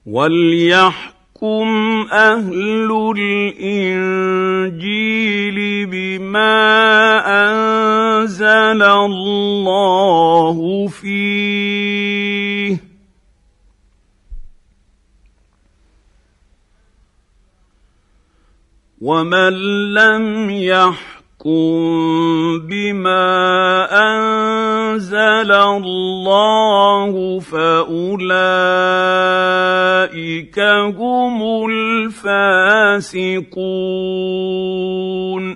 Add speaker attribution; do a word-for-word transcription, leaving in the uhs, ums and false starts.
Speaker 1: وَلْيَحْكُمْ أَهْلُ الْإِنجِيلِ بِمَا أَنزَلَ اللَّهُ فِيهِ ۚ وَمَن لَّمْ يَحْكُم بِمَا أَنزَلَ اللَّهُ فَأُولَٰئِكَ هُمُ الْفَاسِقُونَ.